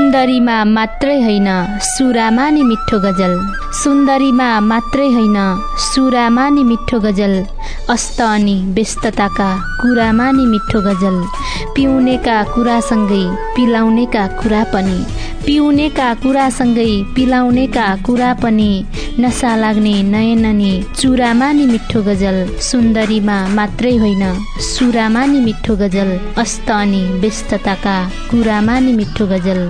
सुन्दरीमा मात्रै होइन सुरामा नि मिठो गजल, सुन्दरीमा मात्रै होइन सुरामा नि मिठो गजल, अस्त अनि व्यस्तताका कुरामा नि मिठो गजल, पिउनेका कुरासँगै पिलाउनेका कुरा पनि, पिउनेका कुरासँगै पिलाउनेका कुरा पनि, नसा लाग्ने नयननी चुरामा नि मिठो गजल, सुन्दरीमा मात्रै होइन सुरामा नि मिठो गजल, अस्त अनि व्यस्तताका कुरामा नि मिठो गजल।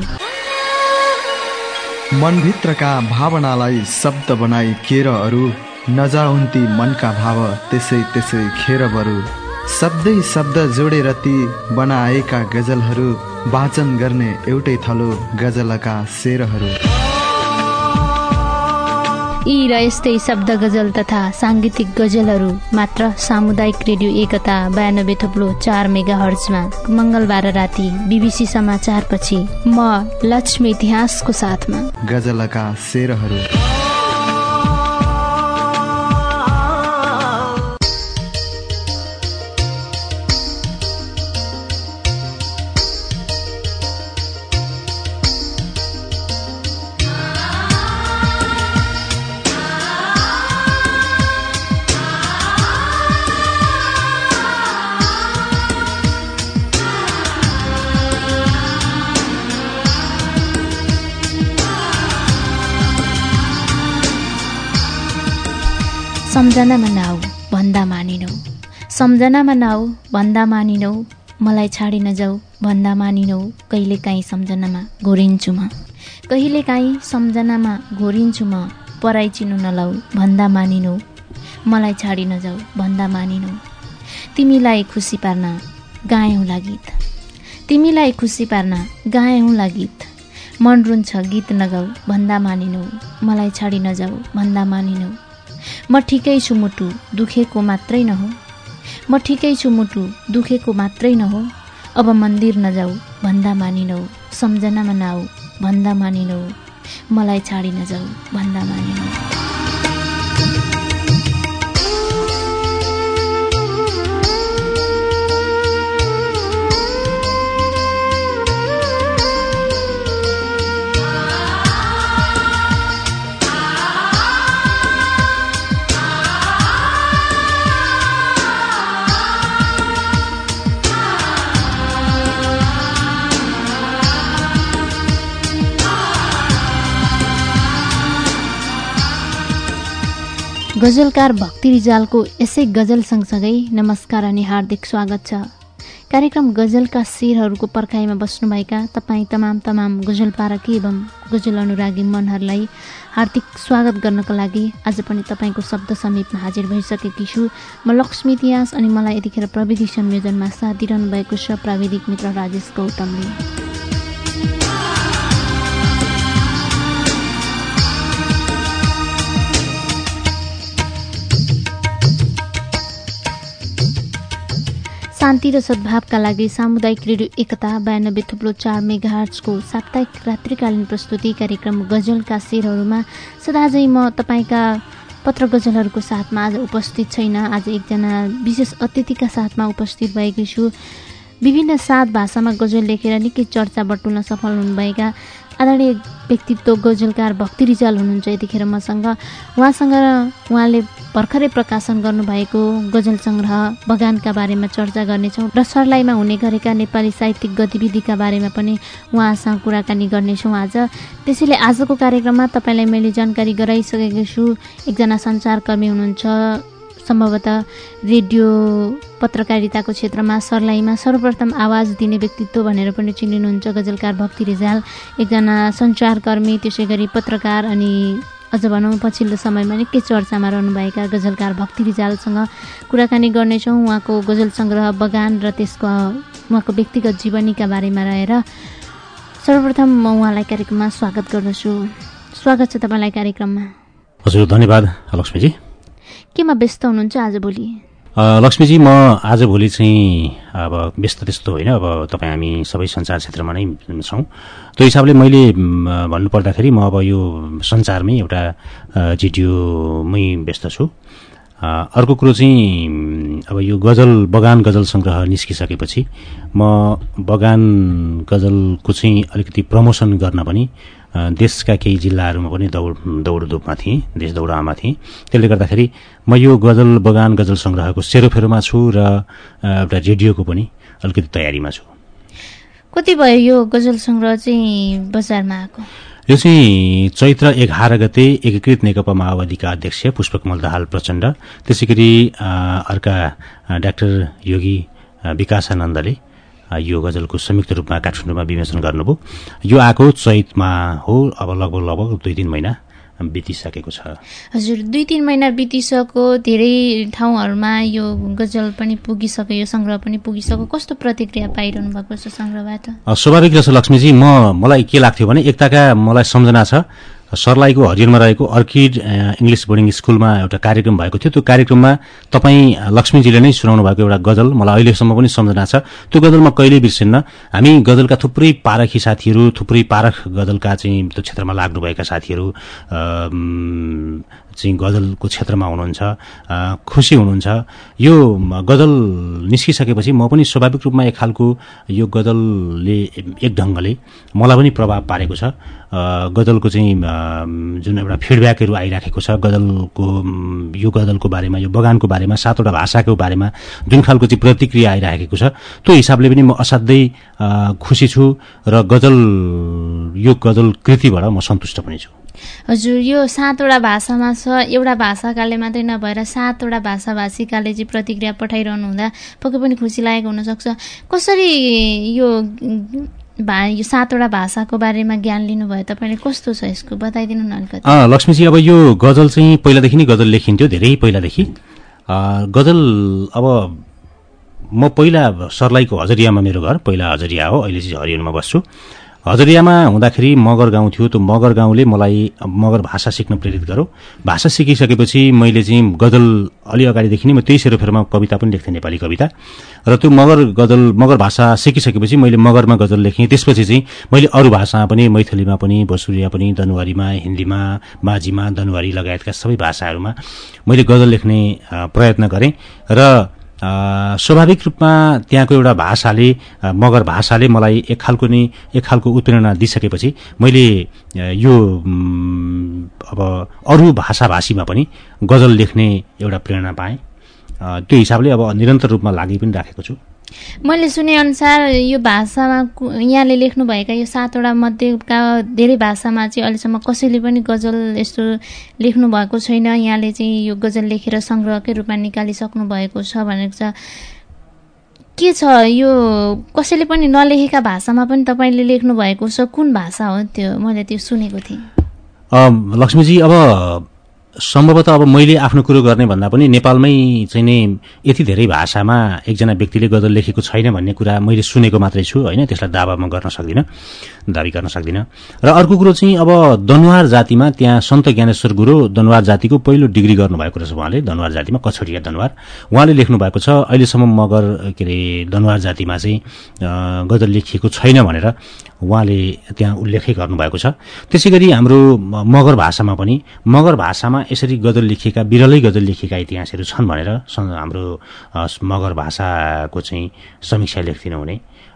मनभित्रका भावनालाई शब्द बनाई केर अरू, नजाउन्ती मनका भाव त्यसै त्यसै खेर बरु, शब्दै शब्द जोडेर ती बनाएका गजलहरू, वाचन गर्ने एउटै थलो गजलका शेरहरू। यी र यस्तै शब्द गजल तथा साङ्गीतिक गजलहरू मात्र सामुदायिक रेडियो एकता 92.4 मेगाहर्जमा मंगलबार राति बीबीसी समाचारपछि म लक्ष्मी इतिहासको साथमा गजलका शेरहरू। सम्झनामा नाउ भन्दा मानिनौ, सम्झनामा नाउ भन्दा मानिनौ, मलाई छाडी नजाऊ भन्दा मानिनौ, कहिलेकाहीँ सम्झनामा घोरिन्छु म, कहिलेकाहीँ सम्झनामा घोरिन्छु म, पराई चिन्नु नलाऊ भन्दा मानिनौ, मलाई छाडी नजाऊ भन्दा मानिनौ, तिमीलाई खुसी पार्न गाएउँला गीत, तिमीलाई खुसी पार्न गाएउँला गीत, मन रुन्छ गीत नगाऊ भन्दा मानिनौ, मलाई छाडी नजाऊ भन्दा मानिनौ, म ठिकै छु मुटु दुखेको मात्रै नहो, म ठिकै छु मुटु दुखेको मात्रै नहो, अब मन्दिर नजाऊ भन्दा मानिनौ, सम्झनामा नाऊ भन्दा मानिनौ, मलाई छाडी नजाऊ भन्दा मानिनौ। गजलकार भक्ति रिजालको यसै गजल सँगसँगै नमस्कार अनि हार्दिक स्वागत छ। कार्यक्रम गजलका शेरहरूको पर्खाइमा बस्नुभएका तपाईँ तमाम गजल पारकी एवं गजल अनुरागी मनहरूलाई हार्दिक स्वागत गर्नको लागि आज पनि तपाईँको शब्द समीपमा हाजिर भइसकेकी छु। म लक्ष्मी इतिहास अनि मलाई यतिखेर प्रविधि संयोजनमा साथ दिइरहनु भएको छ प्राविधिक मित्र राजेश गौतमले। शान्ति र सद्भावका लागि सामुदायिक रेडियो एकता 92.4 मेगाहर्जको साप्ताहिक रात्रिकालीन प्रस्तुति कार्यक्रम गजलका शेरहरूमा सदाझै म तपाईँका पत्र गजलहरूको साथमा आज उपस्थित छैन। आज एकजना विशेष अतिथिका साथमा उपस्थित भएकी छु। विभिन्न 7 भाषामा गजल लेखेर निकै चर्चा बटुल्न सफल हुनुभएका आदरणीय व्यक्तित्व गजलकार भक्ति रिजाल हुनुहुन्छ यतिखेर मसँग। उहाँले भर्खरै प्रकाशन गर्नुभएको गजल सङ्ग्रह बगानका बारेमा चर्चा गर्नेछौँ र सर्लाहीमा हुने गरेका नेपाली साहित्यिक गतिविधिका बारेमा पनि उहाँसँग कुराकानी गर्नेछौँ आज। त्यसैले आजको कार्यक्रममा तपाईँलाई मैले जानकारी गराइसकेको छु। एकजना सञ्चारकर्मी हुनुहुन्छ, सम्भवतः रेडियो पत्रकारिताको क्षेत्रमा सर्लाहीमा सर्वप्रथम आवाज दिने व्यक्तित्व भनेर पनि चिनिनुहुन्छ गजलकार भक्ति रिजाल। एकजना सञ्चारकर्मी, त्यसै गरी पत्रकार अनि अझ भनौँ पछिल्लो समयमा निकै चर्चामा रहनुभएका गजलकार भक्ति रिजालसँग कुराकानी गर्नेछौँ। उहाँको गजल सङ्ग्रह बगान र त्यसको उहाँको व्यक्तिगत जीवनीका बारेमा रहेर सर्वप्रथम म उहाँलाई कार्यक्रममा स्वागत गर्दछु। स्वागत छ तपाईँलाई कार्यक्रममा। हजुर धन्यवाद लक्ष्मीजी। केमा व्यस्त हुनुहुन्छ आजभोलि? लक्ष्मीजी म आजभोलि चाहिँ अब व्यस्त त्यस्तो होइन, अब तपाईँ हामी सबै सञ्चार क्षेत्रमा नै छौँ। त्यो हिसाबले मैले भन्नुपर्दाखेरि म अब यो सञ्चारमै एउटा जिटिओमै व्यस्त छु। अर्को कुरो चाहिँ अब यो बगान गजल सङ्ग्रह निस्किसकेपछि म बगान गजलको चाहिँ अलिकति प्रमोसन गर्न पनि देशका केही जिल्लाहरूमा पनि दौडधुपमा थिएँ, देश दौडामा थिएँ। त्यसले गर्दाखेरि म यो बगान गजल सङ्ग्रहको सेरोफेरोमा छु र एउटा रेडियोको पनि अलिकति तयारीमा छु। कति भयो यो गजल सङ्ग्रह चाहिँ बजारमा आएको? यो चाहिँ चैत्र 11 गते एकीकृत नेकपा माओवादीका अध्यक्ष पुष्पकमल दाहाल प्रचण्ड, त्यसै गरी अर्का डाक्टर योगी विकासानन्दले यो गजलको संयुक्त रूपमा काठमाडौँमा विमोचन गर्नुभयो। यो आएको चैतमा हो। अब लगभग 2-3 महिना बितिसकेको छ। हजुर, 2-3 महिना बितिसक्यो। धेरै ठाउँहरूमा यो गजल पनि पुगिसक्यो, यो सङ्ग्रह पनि पुगिसक्यो। कस्तो प्रतिक्रिया पाइरहनु भएको छ सङ्ग्रहबाट? स्वाभाविक छ लक्ष्मीजी। मलाई के लाग्थ्यो भने एकताका मलाई सम्झना छ सर्लाहीको हरियरमा रहेको अर्किड इङ्ग्लिस बोर्डिङ स्कुलमा एउटा कार्यक्रम भएको थियो। त्यो कार्यक्रममा तपाईँ लक्ष्मीजीले नै सुनाउनु भएको एउटा गजल मलाई अहिलेसम्म पनि सम्झना छ। त्यो गजल म कहिल्यै बिर्सिन्न। हामी गजलका थुप्रै पारखी साथीहरू, थुप्रै पारख गजलका चाहिँ त्यो क्षेत्रमा लाग्नुभएका साथीहरू चाहिँ गजलको क्षेत्रमा हुनुहुन्छ, खुसी हुनुहुन्छ। यो गजल निस्किसकेपछि म पनि स्वाभाविक रूपमा एक खालको यो गजलले एक ढङ्गले मलाई पनि प्रभाव पारेको छ। गजलको चाहिँ जुन एउटा फिडब्याकहरू आइराखेको छ यो गजलको बारेमा, यो बगानको बारेमा, 7वटा भाषाको बारेमा जुन खालको चाहिँ प्रतिक्रिया आइराखेको छ, त्यो हिसाबले पनि म असाध्यै खुसी छु र यो गजल कृतिबाट म सन्तुष्ट पनि छु। हजुर, यो 7वटा भाषामा छ। एउटा भाषाकाले मात्रै नभएर 7वटा भाषाभाषीकाले चाहिँ प्रतिक्रिया पठाइरहनु हुँदा पक्कै पनि खुसी लागेको हुनसक्छ। कसरी यो 7वटा भाषाको बारेमा ज्ञान लिनुभयो तपाईँले? कस्तो छ यसको बताइदिनु न अलिकति। लक्ष्मीजी, अब यो गजल चाहिँ पहिलादेखि नै गजल लेखिन्थ्यो, धेरै पहिलादेखि गजल। अब म पहिला सर्लाहीको हजरियामा मेरो घर, पहिला हजरिया हो, अहिले चाहिँ हरियनमा बस्छु। हजरियामा हुँदाखेरि मगर गाउँ थियो। त्यो मगर गाउँले मलाई मगर भाषा सिक्न प्रेरित गर्यो। भाषा सिकिसकेपछि मैले चाहिँ गजल अलि अगाडिदेखि नै म त्यही सेरोफेरोमा कविता पनि लेख्थेँ, नेपाली कविता। र त्यो मगर भाषा सिकिसकेपछि मैले मगरमा गजल लेखेँ। त्यसपछि चाहिँ मैले अरू भाषामा पनि, मैथिलीमा पनि, भोजपुरीमा पनि, दनुवारीमा, हिन्दीमा, माझीमा, दनुवारी लगायतका सबै भाषाहरूमा मैले गजल लेख्ने प्रयत्न गरेँ। र स्वाभाविक रूपमा त्यहाँको एउटा भाषाले, मगर भाषाले मलाई एक खालको उत्प्रेरणा दिइसकेपछि मैले यो अब अरू भाषाभाषीमा पनि गजल लेख्ने एउटा प्रेरणा पाएँ। त्यो हिसाबले अब निरन्तर रूपमा लागि पनि राखेको छु। मैले सुनेअनुसार यो भाषामा यहाँले लेख्नुभएका यो 7वटा मध्येका धेरै भाषामा चाहिँ अहिलेसम्म कसैले पनि गजल यस्तो लेख्नु भएको छैन। यहाँले चाहिँ यो गजल लेखेर सङ्ग्रहकै रूपमा निकालिसक्नु भएको छ भनेको छ। के छ यो कसैले पनि नलेखेका भाषामा पनि तपाईँले लेख्नु भएको छ? कुन भाषा हो त्यो? मैले त्यो सुनेको थिएँ। लक्ष्मीजी, अब सम्भवतः अब मैले आफ्नो कुरो गर्ने भन्दा पनि नेपालमै चाहिँ नै यति धेरै भाषामा एकजना व्यक्तिले गजल लेखेको छैन भन्ने कुरा मैले सुनेको मात्रै छु, होइन? त्यसलाई दाबी गर्न सक्दिनँ। र अर्को कुरो चाहिँ अब दनुवार जातिमा त्यहाँ सन्त ज्ञानेश्वर गुरु दनुवार जातिको पहिलो डिग्री गर्नुभएको रहेछ उहाँले। दनुवार जातिमा कछडिया दनुवार उहाँले लेख्नु भएको छ। अहिलेसम्म दनुवार जातिमा चाहिँ गजल लेखिएको छैन भनेर उहाँले त्यहाँ उल्लेखै गर्नुभएको छ। त्यसै गरी हाम्रो मगर भाषामा यसरी गजल लेखिएका, बिरलै गजल लेखिएका इतिहासहरू छन् भनेर हाम्रो मगर भाषाको चाहिँ समीक्षा लेख्दिन हुने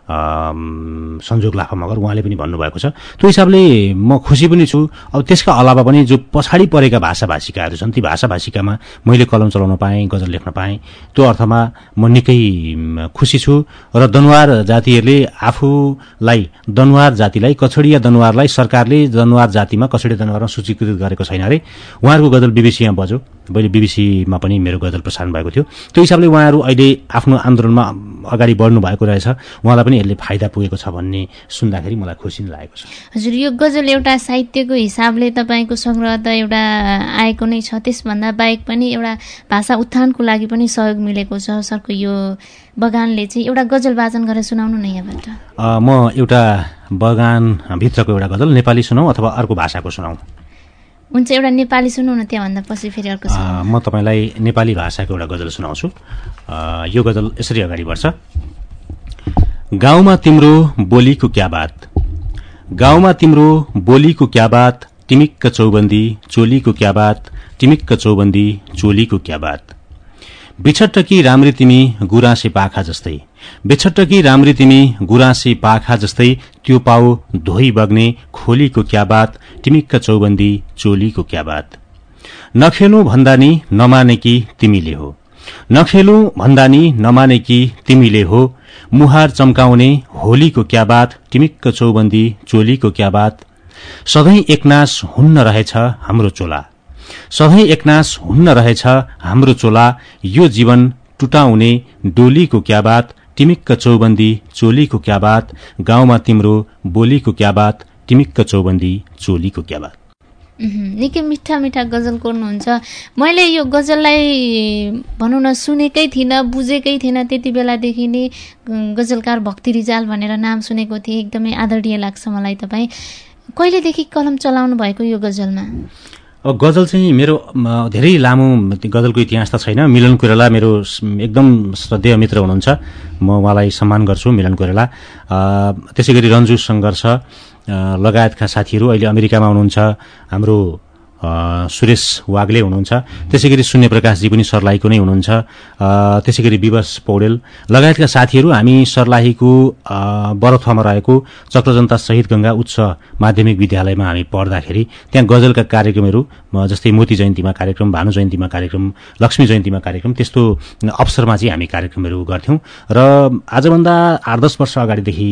संजोग लाफा मगर उहाँले पनि भन्नुभएको छ। त्यो हिसाबले म खुसी पनि छु। अब त्यसका अलावा पनि जो पछाडि परेका भाषाभाषिकाहरू छन्, ती भाषाभाषिकामा मैले कलम चलाउन पाएँ, गजल लेख्न पाएँ। त्यो अर्थमा म निकै खुसी छु। र दनुवार जातिहरूले दनुवार जातिलाई, कछडिया दनुवारलाई सरकारले दनुवार जातिमा, कछडिया दनुवारमा सूचीकृत गरेको छैन अरे। उहाँहरूको गजल बिबिसीमा बज्यो। मैले बिबिसीमा पनि मेरो गजल प्रसारण भएको थियो। त्यो हिसाबले उहाँहरू अहिले आफ्नो आन्दोलनमा अगाडि बढ्नु भएको रहेछ। उहाँलाई पनि यसले फाइदा पुगेको छ भन्ने सुन्दाखेरि मलाई खुसी नै लागेको छ। हजुर, यो गजल एउटा साहित्यको हिसाबले तपाईँको सङ्ग्रह त एउटा आएको नै छ। त्यसभन्दा बाहेक पनि एउटा भाषा उत्थानको लागि पनि सहयोग मिलेको छ सरको यो बगानले चाहिँ। एउटा गजल वाचन गरेर सुनाउनु न यहाँबाट। म एउटा बगानभित्रको एउटा गजल नेपाली सुनाउँ अथवा अर्को भाषाको सुनाउँ? हुन्छ, एउटा नेपाली सुनाउँ न, त्यहाँभन्दा पछि फेरि अर्को सुनाउँ। म तपाईँलाई नेपाली भाषाको एउटा गजल सुनाउँछु। यो गजल यसरी अगाडि बढ्छ। गाउँमा तिम्रो बोलीको क्या बात, गाउँमा तिम्रो बोलीको क्या बात, टिमिक्क चौबन्दी चोलीको क्या बात, टिमिक्क चौबन्दी चोलीको क्या बात। बिछट्टकी राम्री तिमी गुराँसे पाखा जस्तै, बिछट्टकी राम्री तिमी गुराँसे पाखा जस्तै, त्यो पाउ धोइ बग्ने खोलीको क्या बात, टिमिक्क चौबन्दी चोलीको क्या बात। नखेलौं भन्दा नि नमाने कि तिमीले हो, नखेलौं भन्दा नि नमाने कि तिमीले हो, मुहार चम्काउने होलीको क्या बात, टिमिक्क चौबन्दी चोलीको क्या बात। सधैँ एकनास हुन्न रहेछ हाम्रो चोला, सधैँ एकनास हुन्न रहेछ हाम्रो चोला, यो जीवन टुटाउने डोलीको क्या बात, टिमिक्क चौबन्दी चोलीको क्या बात। गाउँमा तिम्रो बोलीको क्या बात, टिमिक्क चौबन्दी चोलीको क्या बात। निकै मिठा मिठा गजल कोर्नुहुन्छ। मैले यो गजललाई भनौँ न सुनेकै थिइनँ, बुझेकै थिएन। त्यति बेलादेखि नै गजलकार भक्ति रिजाल भनेर नाम सुनेको थिएँ। एकदमै आदरणीय लाग्छ मलाई। तपाईँ कहिलेदेखि कलम चलाउनु भएको यो गजलमा? गजल चाहिँ मेरो धेरै लामो गजलको इतिहास त छैन। मिलन कोइराला मेरो एकदम श्रद्धेय मित्र हुनुहुन्छ, म उहाँलाई सम्मान गर्छु, मिलन कोइराला। त्यसै गरी रन्जु सङ्घर्ष लगायतका साथीहरू अहिले अमेरिकामा हुनुहुन्छ। हाम्रो सुरेश वाग्ले हुनुहुन्छ। त्यसै गरी शून्य प्रकाशजी पनि सर्लाहीको नै हुनुहुन्छ। त्यसै गरी विवश पौडेल लगायतका साथीहरू हामी सर्लाहीको बरथुवामा रहेको चक्रजनता शहीद गंगा उच्च माध्यमिक विद्यालयमा हामी पढ्दाखेरि त्यहाँ गजलका कार्यक्रमहरू जस्तै मोती जयन्तीमा कार्यक्रम, भानु जयन्तीमा कार्यक्रम, लक्ष्मी जयन्तीमा कार्यक्रम, त्यस्तो अवसरमा चाहिँ हामी कार्यक्रमहरू गर्थ्यौँ। र आजभन्दा 8-10 वर्ष अगाडिदेखि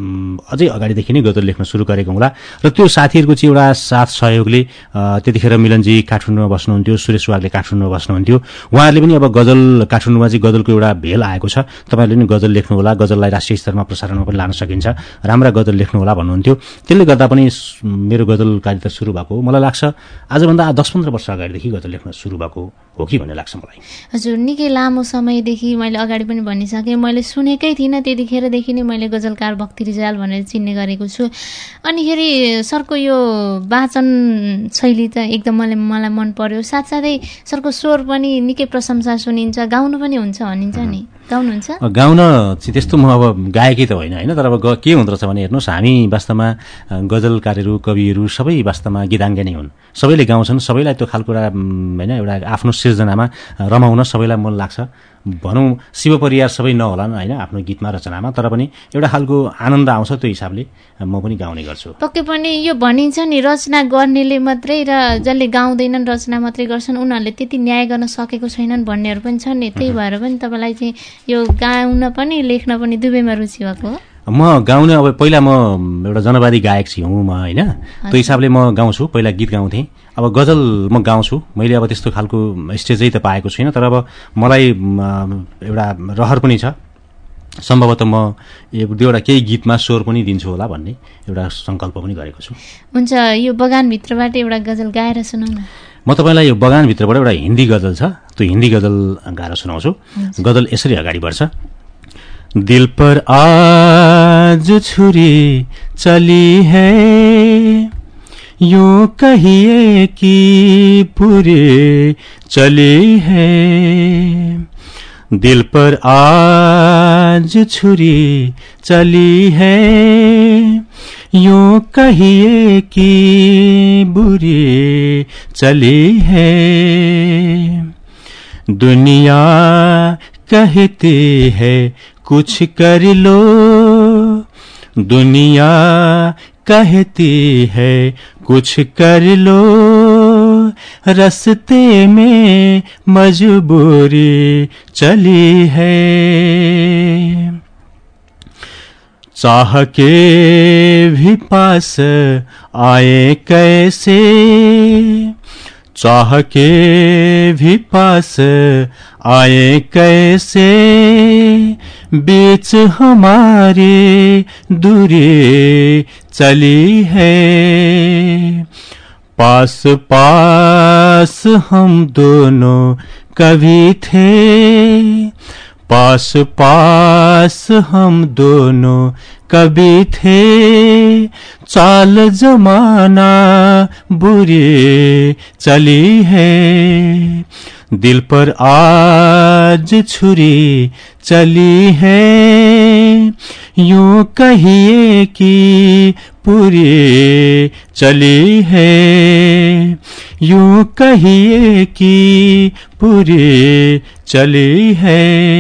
अझै अगाडिदेखि नै गजल लेख्न सुरु गरेको होला। र त्यो साथीहरूको चाहिँ एउटा साथ सहयोगले त्यतिखेर मिलनजी काठमाडौँमा बस्नुहुन्थ्यो, सुरेश वागले काठमाडौँमा बस्नुहुन्थ्यो। उहाँहरूले पनि अब गजल काठमाडौँमा चाहिँ गजलको एउटा भेल आएको छ, तपाईँहरूले पनि गजल लेख्नु होला, गजललाई राष्ट्रिय स्तरमा प्रसारणमा पनि लान सकिन्छ, राम्रा गजल लेख्नु होला भन्नुहुन्थ्यो। त्यसले गर्दा पनि मेरो गजलकारिता सुरु भएको हो। मलाई लाग्छ आजभन्दा 10-15 वर्ष अगाडिदेखि गजल लेख्न सुरु भएको हो कि भन्ने लाग्छ मलाई। हजुर, निकै लामो समयदेखि मैले अगाडि पनि भनिसकेँ, मैले सुनेकै थिइनँ। त्यतिखेरदेखि नै मैले गजलकार भक्ति रिजाल भनेर चिन्ने गरेको छु। अनिखेरि सरको यो वाचन शैली त एकदम मलाई मन पर्यो। साथसाथै सरको स्वर पनि निकै प्रशंसा सुनिन्छ, गाउनु पनि हुन्छ भनिन्छ नि, गाउनुहुन्छ? गाउन चाहिँ त्यस्तो म अब गायकै त होइन, तर अब के हुँदो रहेछ भने हेर्नुहोस्, हामी वास्तवमा गजलकारहरू, कविहरू सबै वास्तवमा गीताङ्ग नै हुन्। सबैले गाउँछन्, सबैलाई त्यो खालको होइन एउटा आफ्नो सिर्जनामा रमाउन सबैलाई मन लाग्छ। भनौँ शिव परिवार सबै नहोलान् होइन आफ्नो गीतमा, रचनामा, तर पनि एउटा खालको आनन्द आउँछ। त्यो हिसाबले म पनि गाउने गर्छु। पक्कै पनि यो भनिन्छ नि, रचना गर्नेले मात्रै र जसले गाउँदैनन् रचना मात्रै गर्छन् उनीहरूले त्यति न्याय गर्न सकेको छैनन् भन्नेहरू पनि छन् नि। त्यही भएर पनि तपाईँलाई चाहिँ यो गाउन पनि लेख्न पनि दुवैमा रुचि भएको हो? म गाउने अब पहिला म एउटा जनवादी गायक छु म होइन, त्यो हिसाबले म गाउँछु। पहिला गीत गाउँथेँ, अब गजल म गाउँछु। मैले अब त्यस्तो खालको स्टेजै त पाएको छुइनँ, तर अब मलाई एउटा रहर पनि छ। सम्भवतः म एउटा केही गीतमा स्वर पनि दिन्छु होला भन्ने एउटा सङ्कल्प पनि गरेको छु। हुन्छ, यो बगानभित्रबाट एउटा गजल गाएर सुनाउँ न। म तपाईँलाई यो बगानभित्रबाट एउटा हिन्दी गजल छ, त्यो हिन्दी गजल गाएर सुनाउँछु। गजल यसरी अगाडि बढ्छ। दिल पर आज छुरी चली है, यूं कहिए कि पूरे चली है। दिल पर आज छुरी चली है, यूं कहिए कि बुरी चली है। दुनिया कहती है कुछ कर लो, दुनिया कहती है कुछ कर लो, रास्ते में मजबूरी चली है। चाह के भी पास आए कैसे, चाह के भी पास आए कैसे, बीच हमारे दूरी चली है। पास पास हम दोनों कभी थे, पास पास हम दोनों कभी थे, चाल जमाना बुरी चली है। दिल पर आज छुरी चली है, यूं कहिए कि पूरी चली है, यूं कहिए कि पूरी चली है।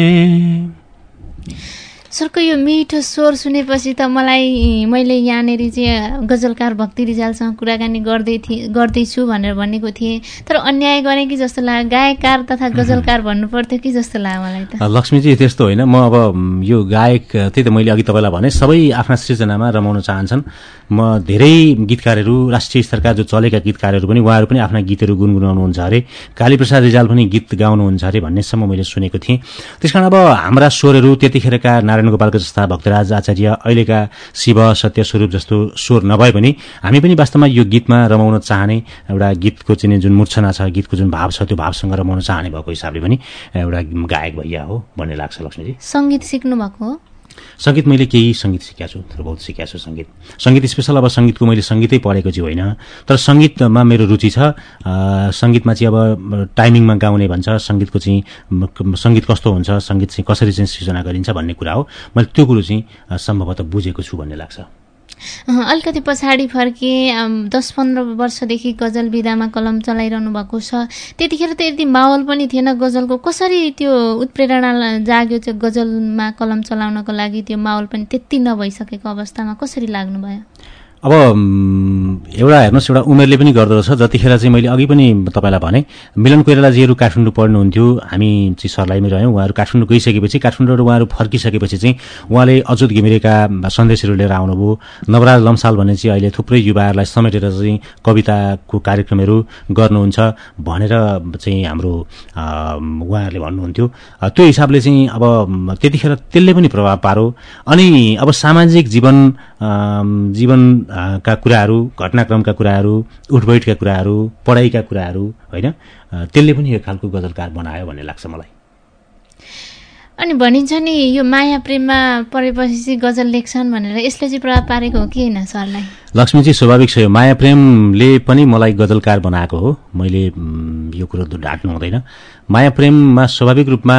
सरको यो मिठो स्वर सुनेपछि त मैले यहाँनिर चाहिँ गजलकार भक्ति रिजालसँग कुराकानी गर्दैछु भनेर भनेको थिएँ, तर अन्याय गरेँ कि जस्तो लाग्यो। गायककार तथा गजलकार भन्नु पर्थ्यो कि जस्तो लाग्यो मलाई त। लक्ष्मीजी त्यस्तो होइन, म अब यो गायक त्यही त मैले अघि तपाईँलाई भने सबै आफ्ना सृजनामा रमाउन चाहन्छन्। म धेरै गीतकारहरू राष्ट्रिय स्तरका जो चलेका गीतकारहरू पनि उहाँहरू पनि आफ्ना गीतहरू गुनगुनाउनुहुन्छ अरे, कालीप्रसाद रिजाल पनि गीत गाउनुहुन्छ अरे भन्नेसम्म मैले सुनेको थिएँ। त्यसकारण अब हाम्रा स्वरहरू त्यतिखेरका नारायण गोपालको जस्ता भक्तराज आचार्य, अहिलेका शिव सत्य स्वरूप जस्तो स्वर नभए पनि हामी पनि वास्तवमा यो गीतमा रमाउन चाहने, एउटा गीतको चाहिँ जुन मूर्छना छ, गीतको जुन भाव छ त्यो भावसँग रमाउन चाहने भएको हिसाबले पनि एउटा गायक भैया हो भन्ने लाग्छ। लक्ष्मीजी सङ्गीत सिक्नु भएको हो? सङ्गीत मैले केही सङ्गीत सिकेको छु, तर बहुत सिकेको छु सङ्गीत स्पेसल। अब सङ्गीतको मैले सङ्गीतै पढेको चाहिँ होइन, तर सङ्गीतमा मेरो रुचि छ। सङ्गीतमा चाहिँ अब टाइमिङमा गाउने भन्छ, सङ्गीतको चाहिँ सङ्गीत कस्तो हुन्छ, सङ्गीत चाहिँ कसरी चाहिँ सृजना गरिन्छ भन्ने कुरा हो। मैले त्यो कुरो चाहिँ सम्भवतः बुझेको छु भन्ने लाग्छ। अलिकति पछाडि फर्के 10-15 वर्षदेखि गजल विधामा कलम चलाइरहनु भएको छ। त्यतिखेर त यति माहौल पनि थिएन गजलको, कसरी त्यो उत्प्रेरणा जाग्यो चाहिँ गजलमा कलम चलाउनको लागि? त्यो माहौल पनि त्यति नभइसकेको अवस्थामा कसरी लाग्नुभयो? अब एउटा हेर्नुहोस्, एउटा उमेरले पनि गर्दो रहेछ। जतिखेर चाहिँ मैले अघि पनि तपाईँलाई भने मिलन कोइरालाजीहरू काठमाडौँ पढ्नुहुन्थ्यो, हामी चाहिँ सर्लाहीमै रह्यौँ। उहाँहरू काठमाडौँ गइसकेपछि, काठमाडौँबाट उहाँहरू फर्किसकेपछि चाहिँ उहाँले अजुत घिमिरेका सन्देशहरू लिएर आउनुभयो। नवराज लम्साल भन्ने चाहिँ अहिले थुप्रै युवाहरूलाई समेटेर चाहिँ कविताको कार्यक्रमहरू गर्नुहुन्छ भनेर चाहिँ हाम्रो उहाँहरूले भन्नुहुन्थ्यो। त्यो हिसाबले चाहिँ अब त्यतिखेर त्यसले पनि प्रभाव पार्यो। अनि अब सामाजिक जीवनका कुराहरू, घटनाक्रमका कुराहरू, उठबैठका कुराहरू, पढाइका कुराहरू, होइन, त्यसले पनि यो खालको गजलकार बनायो भन्ने लाग्छ मलाई। अनि भनिन्छ नि यो माया प्रेममा परेपछि चाहिँ गजल लेख्छन् भनेर, यसले चाहिँ प्रभाव पारेको हो कि होइन सरलाई? लक्ष्मीजी स्वाभाविक छ, यो माया प्रेमले पनि मलाई गजलकार बनाएको हो। मैले यो कुरो ढाक्नु हुँदैन। माया प्रेममा स्वाभाविक रूपमा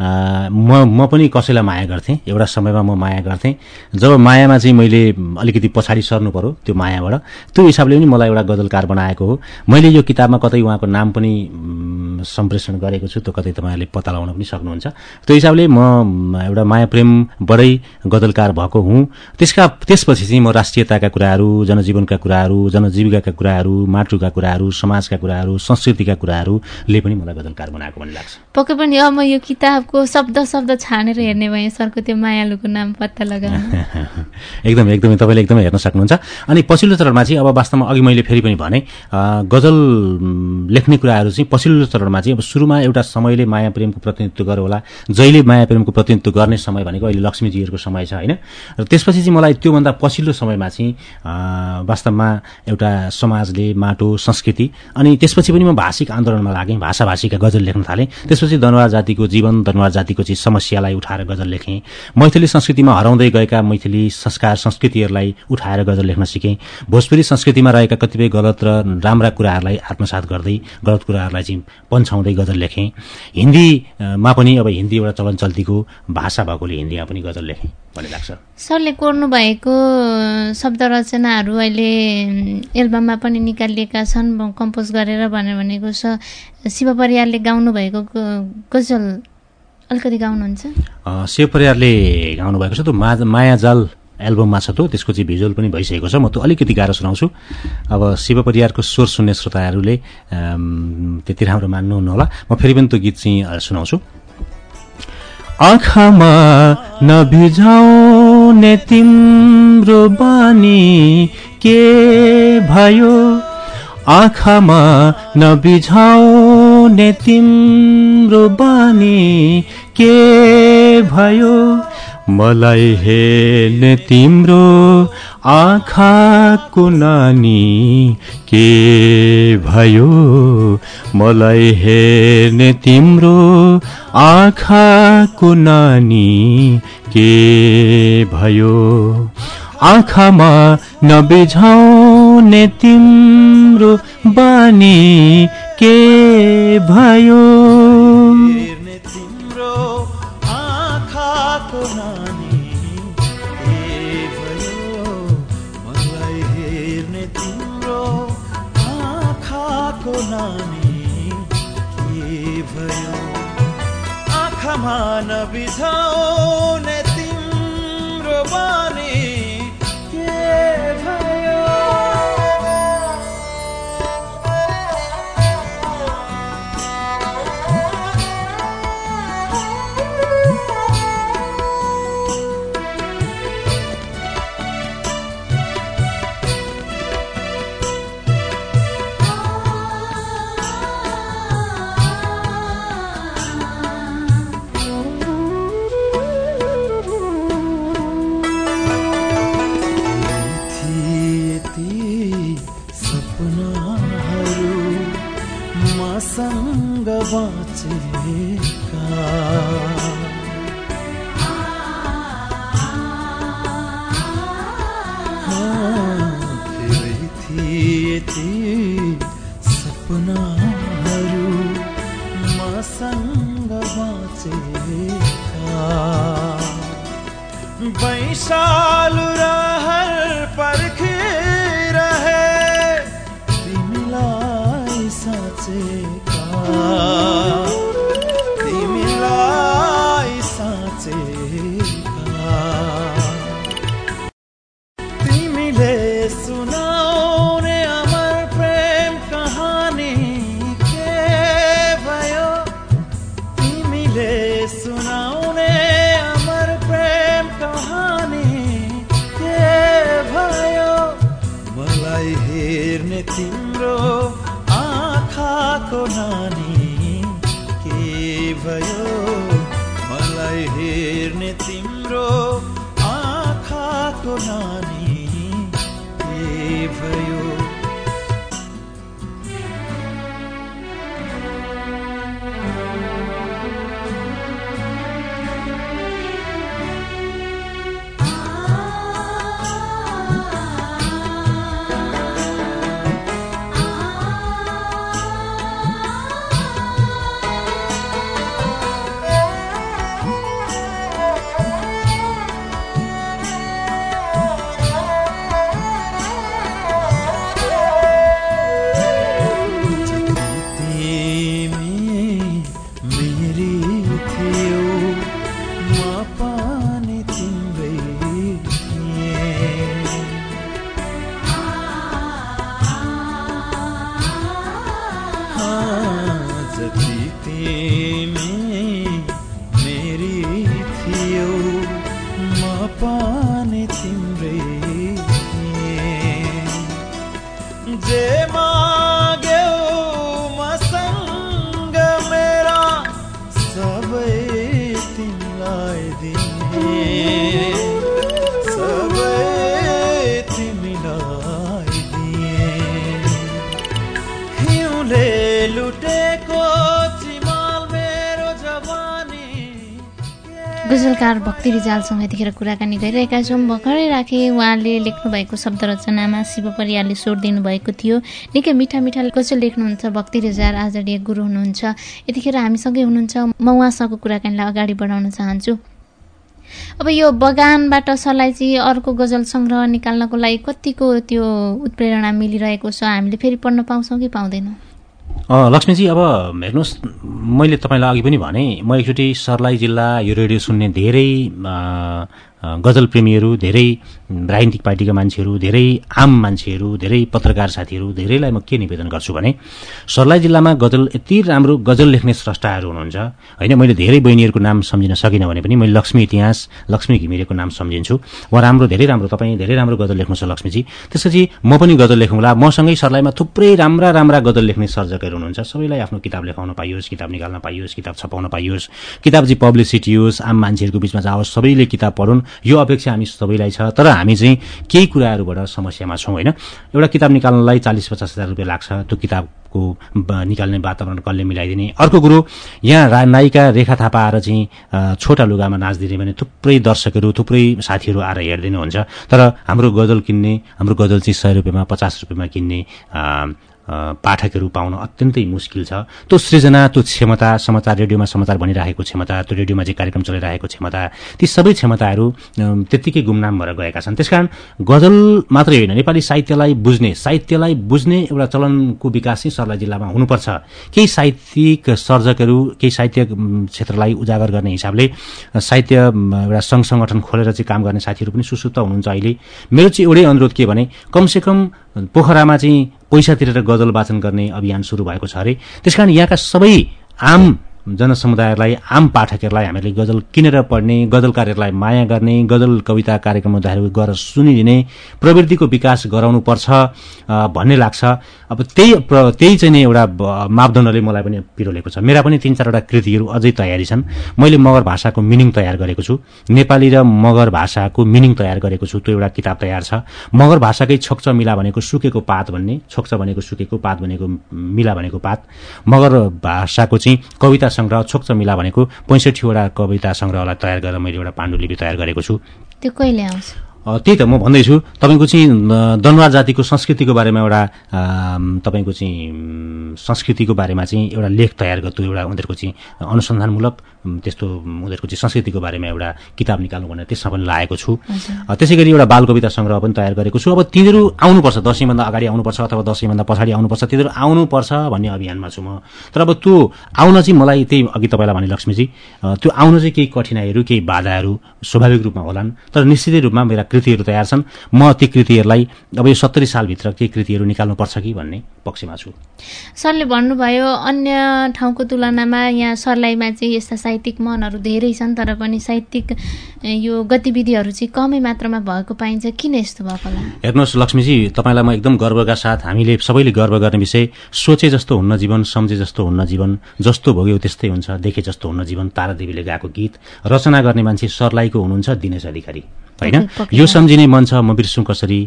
म पनि कसैलाई माया गर्थेँ, एउटा समयमा म माया गर्थेँ। जब मायामा चाहिँ मैले अलिकति पछाडि सर्नु पर्यो त्यो मायाबाट, त्यो हिसाबले पनि मलाई एउटा गजलकार बनाएको हो। मैले यो किताबमा कतै उहाँको नाम पनि सम्प्रेषण गरेको छु, त्यो कतै तपाईँहरूले पत्ता लगाउन पनि सक्नुहुन्छ। त्यो हिसाबले म एउटा माया प्रेमबाटै गजलकार भएको हुँ। त्यसपछि चाहिँ म राष्ट्रियताका कुराहरू, जनजीवनका कुराहरू, जनजीविकाका कुराहरू, मातृका कुराहरू, समाजका कुराहरू, संस्कृतिका कुराहरूले पनि मलाई गजलकार बनाएको भन्ने लाग्छ। पक्कै पनि अब म यो किताबको शब्द छानेर हेर्ने भएँ सरको त्यो मायालुको नाम पत्ता लगाउन। एकदमै तपाईँले एकदमै हेर्न सक्नुहुन्छ। अनि पछिल्लो चरणमा चाहिँ अब वास्तवमा अघि मैले फेरि पनि भने गजल लेख्ने कुराहरू चाहिँ पछिल्लो चरणमा चाहिँ अब सुरुमा एउटा समयले माया प्रेमको प्रतिनिधित्व गर्यो होला, जहिले माया प्रेमको प्रतिनिधित्व गर्ने समय भनेको अहिले लक्ष्मीजीहरूको समय छ, होइन। र त्यसपछि चाहिँ मलाई त्योभन्दा पछिल्लो समयमा चाहिँ वास्तवमा एउटा समाजले, माटो, संस्कृति, अनि त्यसपछि पनि म भाषिक आन्दोलनमा लागेँ, भाषाभाषीका गजल लेख्न थालेँ। त्यसपछि दनुवार जातिको जीवन, दनुवार जातिको चाहिँ समस्यालाई उठाएर गजल लेखेँ। मैथिली संस्कृतिमा हराउँदै गएका मैथिली संस्कार संस्कृतिहरूलाई उठाएर गजल लेख्न सिकेँ। भोजपुरी संस्कृतिमा रहेका कतिपय गलत र राम्रा कुराहरूलाई आत्मसात गर्दै गलत कुराहरूलाई चाहिँ पन्छाउँदै गजल लेखेँ। हिन्दीमा पनि अब हिन्दी एउटा चलन चल्तीको भाषा भएकोले हिन्दीमा पनि गजल लेखेँ भन्ने लाग्छ। सरले कोर्नु भएको शब्द रचनाहरू अहिले एल्बममा पनि निकालिएका छन्, कम्पोज गरेर भनेर भनेको छ। शिव परियारले गाउनु भएको गजल अलिकति गाउनुहुन्छ? शिव परियारले गाउनु भएको छ, त्यो मायाजाल एल्बममा छ, त्यसको चाहिँ भिजुअल पनि भइसकेको छ। म त्यो अलिकति गाह्रो सुनाउँछु। अब शिव परियारको स्वर सुन्ने श्रोताहरूले त्यति राम्रो मान्नुहुन्न होला, म फेरि पनि त्यो गीत चाहिँ सुनाउँछु। आँखामा नभिजाउने तिम्रो बानी के भयो, आँखामा नभिजाउने तिम्रो बानी के भयो, मलाई हेर्ने तिम्रो आँखाको नानी के भयो, मलाई हेर्ने तिम्रो आँखाको नानी के भयो, आँखामा नबिझाउने तिम्रो बानी के भयो, हेर्ने तिम्रो आँखाको नानी नानी के भयो आँखामा नबिझाउने तिम्रो बानी के भयो सँग बाँचेका फेरि थिए ती सपनाहरू मसँग बाँचेका वैशालु रहर पर्खिरहे तिमीलाई साँचेका तिमीलाई साँचेका तिमीले सुनाउने अमर प्रेम कहानी के भयो तिमीले सुनाउने अमर प्रेम कहानी के भयो मलाई हेर्ने तिम्रो आँखाको नानी के भयो मलाई हेर्ने तिम्रो आँखाको नानी के भयो गजलकार भक्ति रिजालसँग यतिखेर कुराकानी गरिरहेका छौँ। भर्खरै राखे उहाँले लेख्नु भएको शब्द रचनामा शिव परियारले स्वर दिनुभएको थियो। निकै मिठा मिठा गजल लेख्नुहुन्छ भक्ति रिजाल, आदरणीय गुरु हुनुहुन्छ। यतिखेर हामीसँगै हुनुहुन्छ। म उहाँसँगको कुराकानीलाई अगाडि बढाउन चाहन्छु। अब यो बगानबाट सलाइची अर्को गजल सङ्ग्रह निकाल्नको लागि कतिको त्यो उत्प्रेरणा मिलिरहेको छ, हामीले फेरि पढ्न पाउँछौँ कि पाउँदैनौँ? लक्ष्मीजी, अब हेर्नुहोस्, मैले तपाईँलाई अघि पनि भने म एकचोटि सर्लाही जिल्ला यो रेडियो सुन्ने धेरै गजल प्रेमीहरू, धेरै राजनीतिक पार्टीका मान्छेहरू, धेरै आम मान्छेहरू, धेरै पत्रकार साथीहरू, धेरैलाई म के निवेदन गर्छु भने सर्लाही जिल्लामा गजल यति राम्रो गजल लेख्ने स्रष्टाहरू हुनुहुन्छ होइन। मैले धेरै बहिनीहरूको नाम सम्झिन सकिनँ भने पनि मैले लक्ष्मी इतिहास, लक्ष्मी घिमिरेको नाम सम्झिन्छु। उहाँ राम्रो, धेरै राम्रो, तपाईँ धेरै राम्रो गजल लेख्नुहुन्छ लक्ष्मीजी। त्यसपछि म पनि गजल लेखौँला। मसँगै सर्लाहीमा थुप्रै राम्रा राम्रा गजल लेख्ने सर्जकहरू हुनुहुन्छ। सबैलाई आफ्नो किताब लेखाउन पाइयोस्, किताब निकाल्न पाइयोस्, किताब छपाउन पाइयोस्, किताब चाहिँ पब्लिसिटी होस्, आम मान्छेहरूको बिचमा जाओस्, सबैले किताब पढुन्, यो अपेक्षा हामी सबैलाई छ। तर हामी चाहिँ केही कुराहरूबाट समस्यामा छौँ होइन। एउटा किताब निकाल्नलाई 40-50 हजार रुपियाँ लाग्छ। त्यो किताबको निकाल्ने वातावरण कसले मिलाइदिने? अर्को कुरो, यहाँ नायिका रेखा थापा आएर चाहिँ छोटा लुगामा नाच्दिने भने थुप्रै दर्शकहरू, थुप्रै साथीहरू आएर हेरिदिनुहुन्छ। तर हाम्रो गजल किन्ने, हाम्रो गजल चाहिँ 100 रुपियाँमा, 50 रुपियाँमा किन्ने पाठकहरू पाउन अत्यन्तै मुस्किल छ। त्यो सृजना, त्यो क्षमता, समाचार रेडियोमा समाचार भनिरहेको क्षमता, त्यो रेडियोमा जे कार्यक्रम चलिरहेको क्षमता, ती सबै क्षमताहरू त्यत्तिकै गुमनाम भएर गएका छन्। त्यसकारण गजल मात्रै होइन, नेपाली साहित्यलाई बुझ्ने एउटा चलनको विकास चाहिँ सर्लाही जिल्लामा हुनुपर्छ। केही साहित्यिक सर्जकहरू, केही साहित्य क्षेत्रलाई उजागर गर्ने हिसाबले साहित्य एउटा सङ्घ सङ्गठन खोलेर चाहिँ काम गर्ने साथीहरू पनि सुसुप्त हुनुहुन्छ अहिले। मेरो चाहिँ एउटै अनुरोध के भने कमसेकम पोखरामा चाहिँ पैसा तिरेर गजल वाचन गर्ने अभियान सुरु भएको छ अरे। त्यसकारण यहाँका सबै आम जनसमुदायलाई, आम पाठकहरूलाई हामीले गजल किनेर पढ्ने, गजलकारहरूलाई माया गर्ने, गजल कविता कार्यक्रमहरू गरेर सुनिदिने प्रवृत्तिको विकास गराउनुपर्छ भन्ने लाग्छ। अब त्यही चाहिँ नै एउटा मापदण्डले मलाई पनि पिरोलेको छ। मेरा पनि 3-4वटा कृतिहरू अझै तयारी छन्। मैले मगर भाषाको मिनिङ तयार गरेको छु, नेपाली र मगर भाषाको मिनिङ तयार गरेको छु, त्यो एउटा किताब तयार छ। मगर भाषाकै छोक्च मिला भनेको सुकेको पात भन्ने, छोक्च भनेको सुकेको, पात भनेको मिला भनेको पात। मगर भाषाको चाहिँ कविता संग्रह छोक्च मिला भनेको 65वटा कविता संग्रहलाई तयार गरेर मैले एउटा पाण्डुलिपि तयार गरेको छु। त्यो कहिले आउँछ? त्यही त म भन्दैछु तपाईँको चाहिँ दनुवार जातिको संस्कृतिको बारेमा एउटा तपाईँको चाहिँ संस्कृतिको बारेमा चाहिँ एउटा लेख तयार गर्छु, एउटा उनीहरूको चाहिँ अनुसन्धानमूलक त्यस्तो उनीहरूको चाहिँ संस्कृतिको बारेमा एउटा किताब निकाल्नु भनेर त्यसमा पनि लागेको छु। त्यसै गरी एउटा बाल कविता संग्रह पनि तयार गरेको छु। अब तिनीहरू आउनुपर्छ, दसैँभन्दा अगाडि आउनुपर्छ अथवा दसैँभन्दा पछाडि आउनुपर्छ, तिनीहरू आउनुपर्छ भन्ने अभियानमा छु म। तर अब त्यो आउन चाहिँ मलाई त्यही अघि तपाईँलाई भने लक्ष्मीजी, त्यो आउन चाहिँ केही कठिनाइहरू, केही बाधाहरू स्वाभाविक रूपमा होलान्, तर निश्चितै रूपमा मेरा कृतिहरू तयार छन्। म ती कृतिहरूलाई अब यो 70 सालभित्र केही कृतिहरू निकाल्नुपर्छ कि भन्ने पक्षमा छु। सरले भन्नुभयो अन्य ठाउँको तुलनामा यहाँ सर्लाहीमा चाहिँ यस्ता साहित्यिक मनहरू धेरै छन्, तर पनि साहित्यिक यो गतिविधिहरू चाहिँ कमै मात्रामा भएको पाइन्छ। किन यस्तो भएको होला? हेर्नुहोस् लक्ष्मीजी, तपाईँलाई म एकदम गर्वका साथ, हामीले सबैले गर्व गर्ने विषय, सोचे जस्तो हुन्न जीवन, सम्झे जस्तो हुन्न जीवन, जस्तो भोग्यो त्यस्तै हुन्छ, देखे जस्तो हुन्न जीवन, तारादेवीले गाएको गीत रचना गर्ने मान्छे सर्लाहीको हुनुहुन्छ दिनेश अधिकारी, होइन? यो सम्झिने मन छ म बिर्सुँ कसरी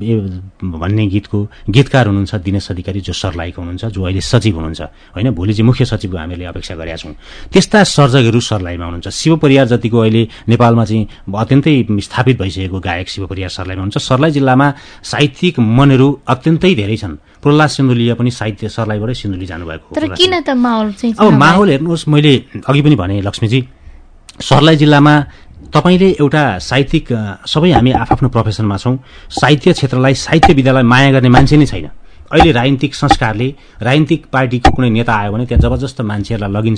भन्ने गीतको गीतकार हुनुहुन्छ दिनेश अधिकारी, जो सर्लाहीको हुनुहुन्छ, जो अहिले सचिव हुनुहुन्छ, होइन? भोलि चाहिँ मुख्य सचिवको हामीले अपेक्षा गरेका छौँ। त्यस्ता सर्जकहरू सर्लाहीमा हुनुहुन्छ। शिव परियार जतिको अहिले नेपालमा चाहिँ अत्यन्तै स्थापित भइसकेको गायक शिव परियार सर्लाहीमा हुनुहुन्छ। सर्लाही जिल्लामा साहित्यिक मनहरू अत्यन्तै धेरै छन्। प्रहलाद सिन्धुलिया पनि साहित्य सर्लाहीबाटै सिन्धुली जानुभएको हो। तर किन त माहौल चाहिँ? अब माहौल हेर्नुहोस्, मैले अघि पनि भने लक्ष्मीजी, सर्लाही जिल्लामा तपाईले एउटा साहित्यिक, सबै हामी आफ्नो प्रोफेसनमा छौँ, साहित्य क्षेत्रलाई, साहित्य विधालाई माया गर्ने मान्छे नै छैन। अहिले राजनीतिक संस्कारले, राजनीतिक पार्टीको कुनै नेता आयो भने त्यहाँ जबरजस्त मान्छेहरूलाई लगिन्छ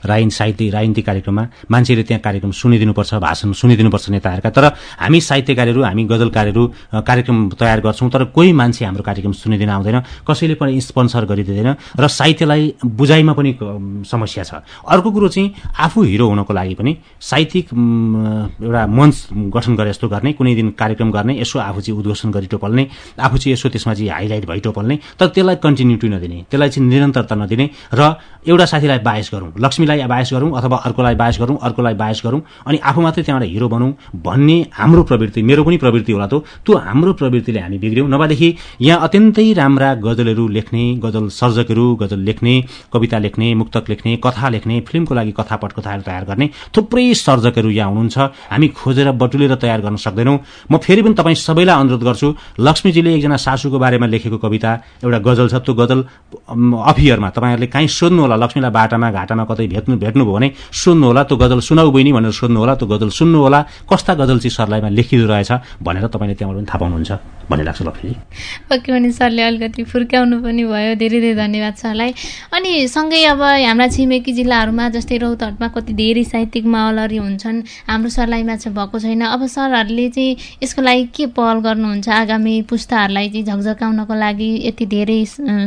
राजनीतिक कार्यक्रममा, मान्छेले त्यहाँ कार्यक्रम सुनिदिनुपर्छ, भाषण सुनिदिनुपर्छ नेताहरूका। तर हामी साहित्यकारहरू, हामी गजलकारहरू कार्यक्रम तयार गर्छौँ, तर कोही मान्छे हाम्रो कार्यक्रम सुनिदिन आउँदैन, कसैले पनि स्पोन्सर गरिदिँदैन, र साहित्यलाई बुझाइमा पनि समस्या छ। अर्को कुरो चाहिँ आफू हिरो हुनको लागि पनि साहित्यिक एउटा मञ्च गठन गरे जस्तो गर्ने, कुनै दिन कार्यक्रम गर्ने, यसो आफू चाहिँ उद्घोषण गरी टोपल्ने, आफू चाहिँ यसो त्यसमा चाहिँ हाइलाइट भइ टोपल्ने, तर त्यसलाई कन्टिन्युटी नदिने, त्यसलाई चाहिँ निरन्तरता नदिने, र एउटा साथीलाई बायस गरौँ, लक्ष्मीलाई बायस गरौँ अथवा अर्कोलाई बायस गरौँ, अर्कोलाई बायस गरौँ, अनि आफू मात्रै त्यहाँबाट हिरो बनौँ भन्ने हाम्रो प्रवृत्ति, मेरो पनि प्रवृत्ति होला त्यो हाम्रो प्रवृत्तिले हामी बिग्रियौँ। नभएदेखि यहाँ अत्यन्तै राम्रा गजलहरू लेख्ने, गजल सर्जकहरू, गजल लेख्ने, कविता लेख्ने, मुक्तक लेख्ने, कथा लेख्ने, फिल्मको लागि कथा पटकथाहरू तयार गर्ने थुप्रै सर्जकहरू यहाँ हुनुहुन्छ। हामी खोजेर बटुलेर तयार गर्न सक्दैनौँ। म फेरि पनि तपाईँ सबैलाई अनुरोध गर्छु, लक्ष्मीजीले एकजना सासूको बारेमा लेखेको कविता एउटा गजल छ, त्यो गजल अफियरमा तपाईँहरूले काहीँ सोध्नु होला, लक्ष्मीलाई बाटामा घाटामा कतै भेट्नुभयो भने सोध्नु होला, त्यो गजल सुनाउ बहिनी भनेर सोध्नु होला, त्यो गजल सुन्नु होला, कस्ता गजल चाहिँ सर्लाहीमा लेखिँदो रहेछ भनेर तपाईँले त्यहाँबाट पनि थाहा पाउनुहुन्छ भन्ने लाग्छ लक्ष्मीजी। पक्कै पनि सरले अलिकति फुर्काउनु पनि भयो, धेरै धेरै धन्यवाद सरलाई। अनि सँगै अब हाम्रा छिमेकी जिल्लाहरूमा जस्तै रौतहटमा कति धेरै साहित्यिक माहौलहरू हुन्छन्, हाम्रो सर्लाहीमा चाहिँ भएको छैन। अब सरहरूले चाहिँ यसको लागि के पहल गर्नुहुन्छ? आगामी पुस्ताहरूलाई चाहिँ झकझकाउनको लागि, यति धेरै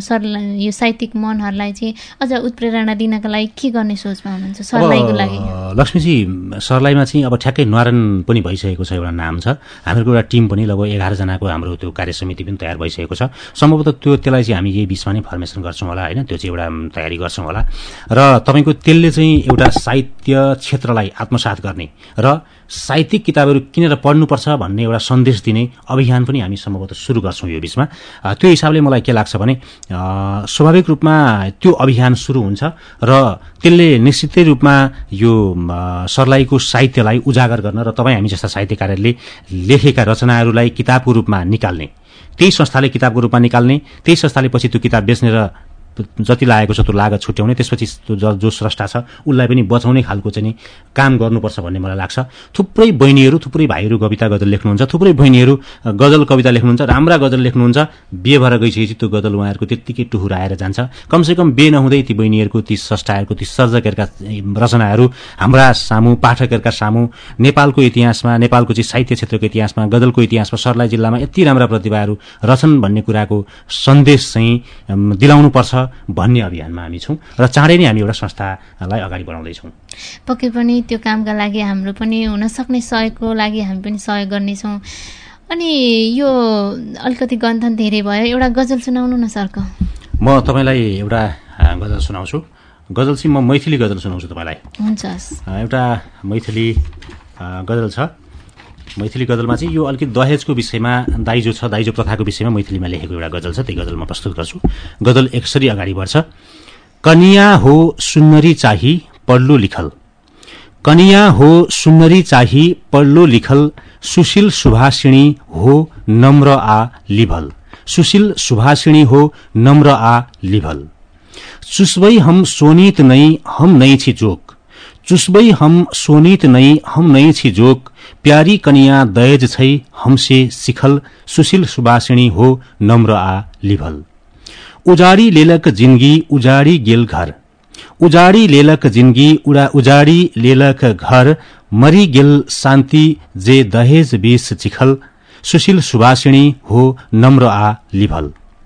यो साहित्यिक मनहरूलाई चाहिँ अझ उत्प्रेरणा दिनको लागि के गर्ने सोचमा हुनुहुन्छ सर्लाहीको लागि? लक्ष्मीजी, सर्लाहीमा चाहिँ अब ठ्याक्कै न्वारन पनि भइसकेको छ, एउटा नाम छ, हाम्रो एउटा टिम पनि लगभग 11 जनाको हाम्रो त्यो कार्य समिति पनि तयार भइसकेको छ। सम्भवतः त्यसलाई चाहिँ हामी यही बिचमा नै फर्मेसन गर्छौँ होला, होइन? त्यो चाहिँ एउटा तयारी गर्छौँ होला, र तपाईँको त्यसले चाहिँ एउटा साहित्य क्षेत्रलाई आत्मसात गर्ने र साहित्यिक किताबहरू किनेर पढ्नुपर्छ भन्ने एउटा सन्देश दिने अभियान पनि हामी सम्भवतः सुरु गर्छौँ यो बीचमा। त्यो हिसाबले मलाई के लाग्छ भने स्वाभाविक रूपमा त्यो अभियान सुरु हुन्छ र त्यसले निश्चितै रूपमा यो सर्लाहीको साहित्यलाई उजागर गर्न र तपाईँ हामी जस्ता साहित्यकारहरूले लेखेका रचनाहरूलाई किताबको रूपमा निकाल्ने, त्यही संस्थाले किताबको रूपमा निकाल्ने, त्यही संस्थाले पछि त्यो किताब बेच्ने र जति लागेको छ त्यो लागत छुट्याउने, त्यसपछि जो स्रष्टा छ उसलाई पनि बचाउने खालको चाहिँ काम गर्नुपर्छ भन्ने मलाई लाग्छ। थुप्रै बहिनीहरू, थुप्रै भाइहरू कविता गजल लेख्नुहुन्छ, थुप्रै बहिनीहरू गजल कविता लेख्नुहुन्छ, राम्रा गजल लेख्नुहुन्छ। बिहे भएर गइसकेपछि त्यो गजल उहाँहरूको त्यत्तिकै टुहुराएर जान्छ। कमसेकम बिहे नहुँदै ती बहिनीहरूको, ती स्रष्टाहरूको, ती सर्जकहरूका रचनाहरू हाम्रा सामु, पाठकहरूका सामु नेपालको इतिहासमा, नेपालको चाहिँ साहित्य क्षेत्रको इतिहासमा, गजलको इतिहासमा सर्लाही जिल्लामा यति राम्रा प्रतिभाहरू रहछन् भन्ने कुराको सन्देश चाहिँ दिलाउनुपर्छ भन्ने अभियानमा हामी छौँ र चाँडै नै हामी एउटा संस्थालाई अगाडि बढाउँदैछौँ। पक्कै पनि त्यो कामका लागि हाम्रो पनि हुनसक्ने सहयोगको लागि हामी पनि सहयोग गर्नेछौँ। अनि यो अलिकति गन्थन धेरै भयो, एउटा गजल सुनाउनु न सरको। म तपाईँलाई एउटा गजल सुनाउँछु। गजल चाहिँ म मैथिली गजल सुनाउँछु तपाईँलाई। हुन्छ। एउटा मैथिली गजल छ। मैथिली गजलमा चाहिँ यो अलिकति दहेजको विषयमा, दाइजो छ, दाइजो प्रथाको विषयमा मैथिलीमा लेखेको एउटा गजल छ। त्यही गजल म प्रस्तुत गर्छु। गजल एकसरी अगाडि बढ्छ। कनिया हो सुन्दरी चाही पढ्लो लिखल, कनिया हो सुन्दरी चाही पढ्लो लिखल, सुशील सुभाषिणी हो नम्र आ लिभल, सुशील सुभाषिणी हो नम्र आ लिभल। चुस्बै हम सोनित नै हम नै छी जोक, चुस्बै हम सोनित नै हम नै छी जोक, प्यारी कनिया दहेज छै हमसे सिखल, सुशील सुभाषिणी हो नम्र आ लिभल। उजाडी लेलक जिन्दगी उजाडी गेल घर, उजाडी लेलक जिन्दगी उजाडी लेलक घर, मरी गेल शान्ति जे दहेज बीस चिखल, सुशील सुभाषिणी हो नम्र आ लिभल।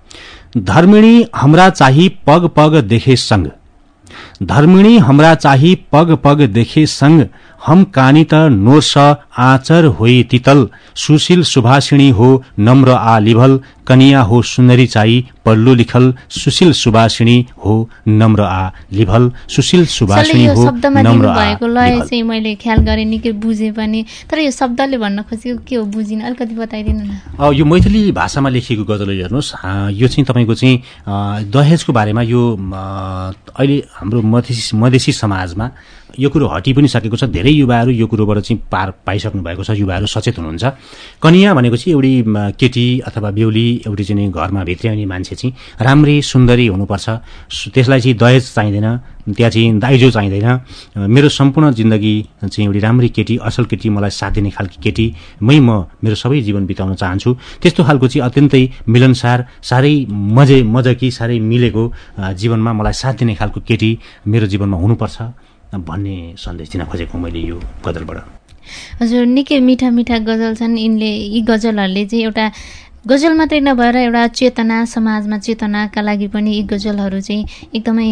धर्मिणी हमरा चाहिँ पग पग देखे संग, धर्मिणी हमरा चाहिँ पग पग देखे संग, हम कानी त नोर्स आचर होई तितल, सुशील सुभाषिणी हो नम्र आ लिभल। कनिया हो सुन्दरी चाही पढ्लो लिखल, सुशील सुभाषिणी हो नम्र आ लिभल, सुशील सुभाषिणी हो नम्र आ भएको लय चाहिँ मैले ख्याल गरेँ, निकै बुझे पनि, तर यो शब्दले भन्न खोजेको के हो बुझिन, अलिकति बताइदिनु न। यो मैथिली भाषामा लेखिएको गजल हेर्नुहोस्। यो चाहिँ तपाईँको चाहिँ दहेजको बारेमा यो अहिले हाम्रो मधेसी समाजमा यो कुरो हटि पनि सकेको छ। धेरै युवाहरू यो कुरोबाट चाहिँ पार पाइसक्नु भएको छ, युवाहरू सचेत हुनुहुन्छ। कन्या भनेको चाहिँ एउटी केटी अथवा बेहुली, एउटी चाहिँ घरमा भित्र्याउने मान्छे चाहिँ राम्री सुन्दरी हुनुपर्छ, त्यसलाई चाहिँ दहेज चाहिँदैन, त्यहाँ चाहिँ दाइजो चाहिँदैन। मेरो सम्पूर्ण जिन्दगी चाहिँ एउटी राम्री केटी, असल केटी, मलाई साथ दिने खालकी केटीमै म मेरो सबै जीवन बिताउन चाहन्छु। त्यस्तो खालको चाहिँ अत्यन्तै मिलनसार, साह्रै मजकी, साह्रै मिलेको जीवनमा मलाई साथ दिने खालको केटी मेरो जीवनमा हुनुपर्छ भन्ने सन्देश दिन खोजेको मैले यो गजलबाट। हजुर, निकै मिठा मिठा गजल छन् यिनले। यी गजलहरूले चाहिँ एउटा गजल मात्रै नभएर एउटा चेतना, समाजमा चेतनाका लागि पनि यी गजलहरू चाहिँ एकदमै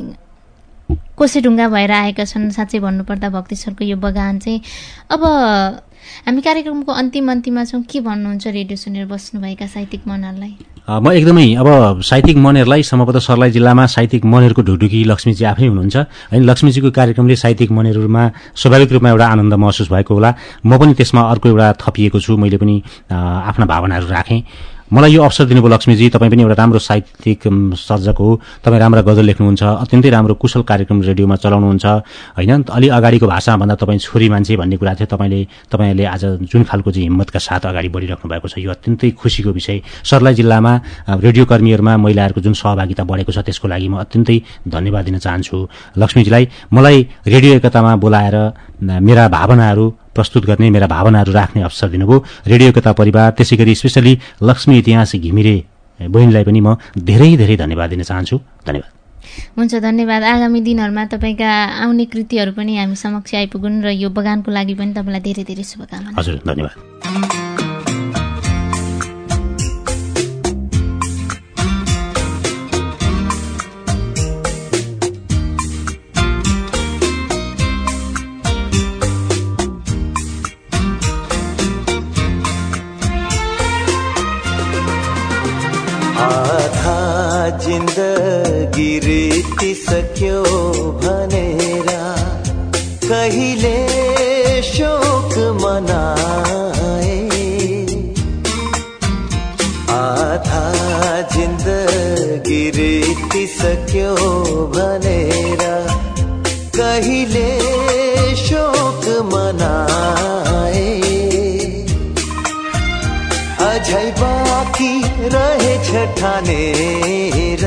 कोसेढुङ्गा भएर आएका छन्। साँच्चै भन्नुपर्दा भक्ति सरको यो बगान चाहिँ। अब हामी कार्यक्रमको अन्तिममा छौँ, के भन्नुहुन्छ रेडियो सुनेर बस्नुभएका साहित्यिक मनहरूलाई? म एकदमै अब साहित्यिक मनहरूलाई, सम्भवतः सर्लाही जिल्लामा साहित्यिक मनहरूको ढुकढुकी लक्ष्मीजी आफै हुनुहुन्छ होइन। लक्ष्मीजीको कार्यक्रमले साहित्यिक मनहरूमा स्वाभाविक रूपमा एउटा आनन्द महसुस भएको होला। म पनि त्यसमा अर्को एउटा थपिएको छु, मैले पनि आफ्ना भावनाहरू राखेँ। मलाई यो अवसर दिनुभयो लक्ष्मीजी। तपाईँ पनि एउटा राम्रो साहित्यिक सर्जक हो, तपाईँ राम्रा गजल लेख्नुहुन्छ, अत्यन्तै राम्रो कुशल कार्यक्रम रेडियोमा चलाउनुहुन्छ होइन। अलि अगाडिको भाषामा भन्दा तपाईँ छोरी मान्छे भन्ने कुरा थियो। तपाईँले आज जुन खालको चाहिँ हिम्मतका साथ अगाडि बढिराख्नु भएको छ, यो अत्यन्तै खुसीको विषय। सर्लाही जिल्लामा रेडियो कर्मीहरूमा महिलाहरूको जुन सहभागिता बढेको छ त्यसको लागि म अत्यन्तै धन्यवाद दिन चाहन्छु लक्ष्मीजीलाई। मलाई रेडियो एकतामा बोलाएर मेरा भावनाहरू प्रस्तुत गर्ने, मेरा भावनाहरू राख्ने अवसर दिनुभयो। रेडियो एकता परिवार, त्यसै गरी स्पेसली लक्ष्मी इतिहास घिमिरे बहिनीलाई पनि म धेरै धेरै धन्यवाद दिन चाहन्छु। धन्यवाद। हुन्छ, धन्यवाद। आगामी दिनहरूमा तपाईँका आउने कृतिहरू पनि हामी समक्ष आइपुगुन् र यो बगानको लागि पनि तपाईँलाई धेरै धेरै शुभकामना। हजुर, धन्यवाद। जिन्दगी रितिसक्यो भनेर कहिले शोक सक्यो भनेर कहिले शोक मनाए अझै बाँकी रहेछ ठानेर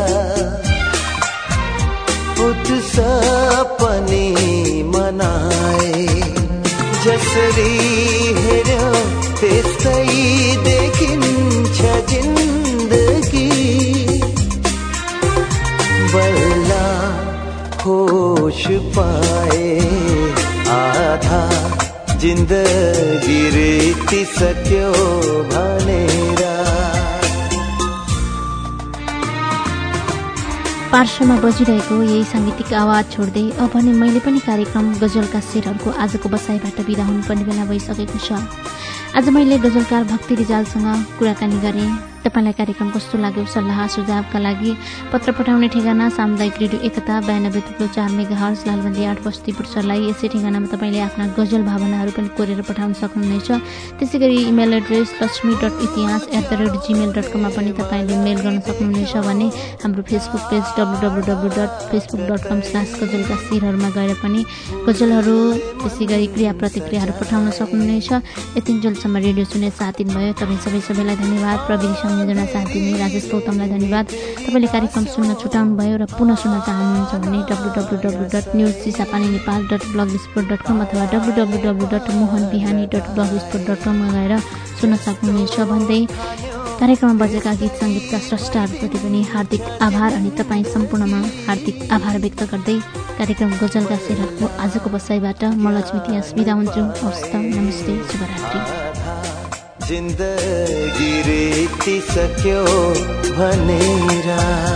उत्सव पनि मनाए जसरी हेर्यो त्यस्तै देखिन्छ जिन्दगी बल्ल होश पाए आधा जिन्दगी रेती सक्यो भनेर पार्श्वमा बजिरहेको यही साङ्गीतिक आवाज छोड्दै अब भने मैले पनि कार्यक्रम गजलका शेरहरूको आजको बसाइबाट बिदा हुनुपर्ने बेला भइसकेको छ। आज मैले गजलकार भक्ति रिजालसँग कुराकानी गरेँ। तपाईलाई कार्यक्रम कस्तो लाग्यो? सल्लाह सुझावका लागि पत्र पठाउने ठेगाना सामुदायिक रेडियो एकता 92.4 मेगाहर्ज लालबन्दी 8 बस्ती पुर्सलाई। यसै ठेगानामा तपाईँले आफ्ना गजल भावनाहरू पनि कोरेर पठाउन सक्नुहुनेछ। त्यसैगरी इमेल एड्रेस lakshmi.itias@gmail.com मा पनि तपाईँले मेल गर्न सक्नुहुनेछ भने हाम्रो फेसबुक पेज www.facebook.com/गजलका शेरहरूमा गएर पनि गजलहरू त्यसैगरी क्रिया प्रतिक्रियाहरू पठाउन सक्नुहुनेछ। यतिन्जेलसम्म रेडियो सुने साथ दिनुभयो तपाईँ सबैलाई धन्यवाद। प्रविधि संयोजना साथ दिने राजेश गौतमलाई धन्यवाद। तपाईँले कार्यक्रम सुन्न छुटाउनु भयो र पुनः सुन्न चाहनुहुन्छ भने www.newschisapaninepal.blogspot.com अथवा www.mohanbihani.blogspot.com मा गएर सुन्न सक्नुहुनेछ भन्दै कार्यक्रममा बजेका गीत सङ्गीतका स्रष्टाहरूप्रति पनि हार्दिक आभार अनि तपाईँ सम्पूर्णमा हार्दिक आभार व्यक्त गर्दै कार्यक्रम गजलका शेरहरूको आजको बसाइबाट म लक्ष्मी इतिहास बिदा हुन्छु। हवस् त, नमस्ते, शुभरात्रि। जिन्दगी रेती सक्यो भनेर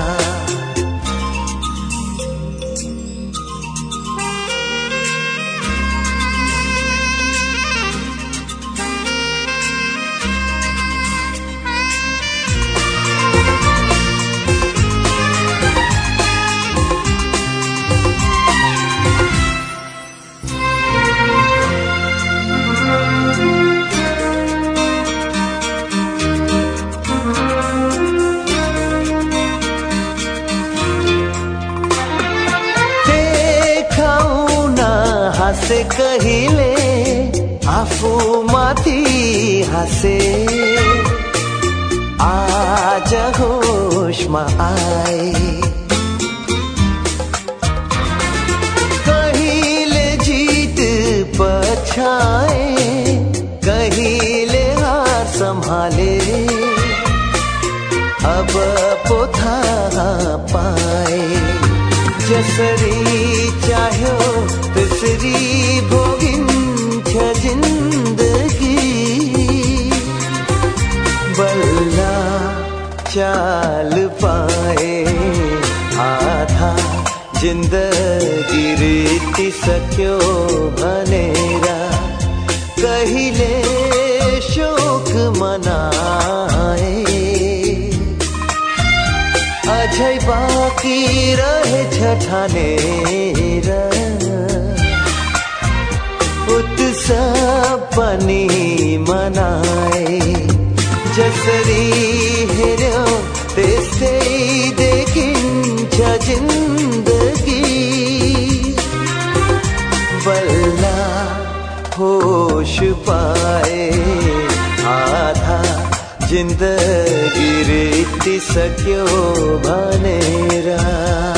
हाँसे कहिले आफू माथि हाँसे आज होशमा आए कहिले जीत पछाए कहिले हार सम्हाले अब पोथा पाए जसरी चाह्यो त्यसरी भोगिन्छ जिन्दगी बल्ल चाल पाए आधा जिन्दगी रेती सक्यो भनेर कहिले शोक मनाए अझै बाँकी रहेछ ठानेर उत्सव पनि मनाए जसरी हेर्यो त्यस्तै देखिन्छ जिन्दगी बल्ल होश पाए आधा जिन्दगी रेती सक्यो भनेर